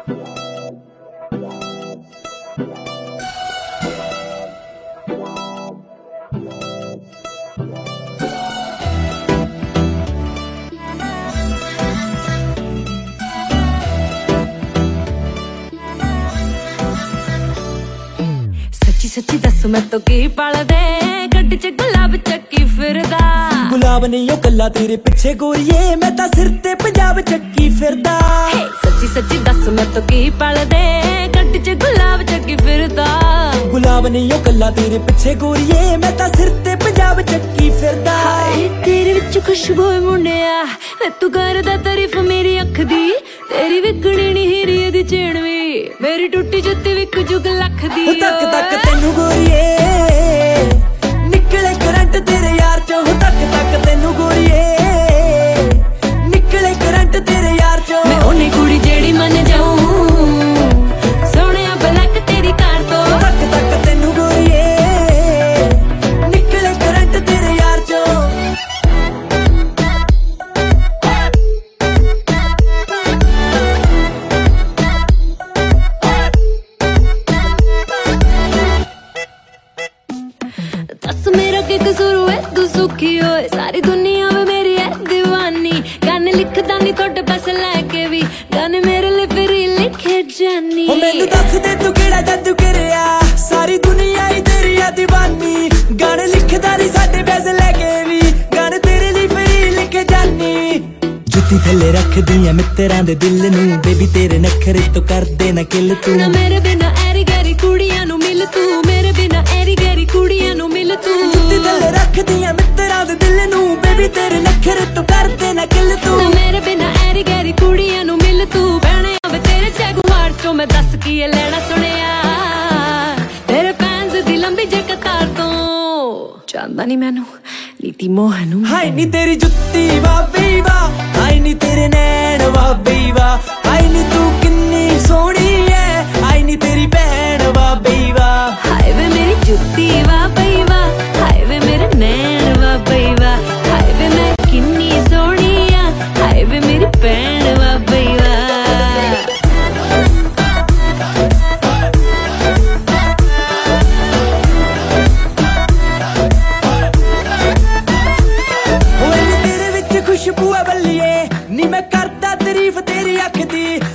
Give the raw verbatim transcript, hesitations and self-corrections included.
सच्ची दस मैं तो की पाल दे गड्डी च गुलाब चक्की फिरदा गुलाब नहीं ओ कल्ला तेरे पिछे गोरिए मैं तां सिर ते पंजाब चक्की फिरदा सच्ची सच्ची दस मैं तो की पाल दे गड्डी च गुलाब चक्की फिरदा गुलाब नहीं ओ कल्ला तेरे पिछे गोरिए मैं तां सिर ते पंजाब चक्की फिरदा तेरे विच खुशबू मुंडिया तू करदा तारीफ मेरी अख दी तेरी विकणी नी हीरी दी चैन वी मेरी टुटी जुत्ती विक जुग लख दी तक तक तेनू गोरिए निकले करंट तेरे यार चों तक तक तेनू गोरिए निकले करंट तेरे यार चों मैं ओनी कुड़ी जेड़ी मन जाऊं सोहणिया बलक तेरी कार तो तक तक तेनू गोरिए निकले करंट तेरे यार चों दस मेरा की कसूर है तू सुखी होए सारी दुनिया में मेरी है दीवानी गाने लिखदा नहीं थोड़े पैसे लेके भी गाने मेरे लिए फिर लिखे जानी ओ मैनू दस दे तू केड़ा जादू करिया सारी दुनिया ही तेरी है दीवानी गाने लिखदा नहीं साडे पैसे लेके भी गाने तेरे लिए फिर लिखे जानी जुत्ती थल्ले रख दियां मित्तरां दे दिल नू बेबी तेरे नखरे तो कर दे ना किल तू ना मेरे बिना ऐरी गैरी कुड़ियां नू मिल तू मेरे बिना ऐरी गैरी कुड़ियां नू मिल तू जुत्ती थल्ले रख दियां मित्तरां दे दिल नू बेबी तेरे नखरे तो कर दे ना किल तू ना मेरे बिना ऐरी गैरी कुड़ियां नू मिल तू बहने आवे तेरे जगुआर चों मैं दस की लेना सुनिया तेरे फैंस दी लंबी जे कतार तो चांदा नहीं मैनू नीति मोहनू हाय नी तेरी जुत्ती वा बेवा हाय नी तेरे नैन वा बेवा हाय नी तू किन्नी सोहनी है हाय नी तेरी भैन वा बेवा हाय वे मेरी जुत्ती वा बेवा हाय वे मेरे नैन वा बेवा हाय वे मैं किन्नी सोहनी आ हाय वे मेरी भैन वा बेवा खुशबू है बल्लिए नी मैं करदा तारीफ तेरी अख दी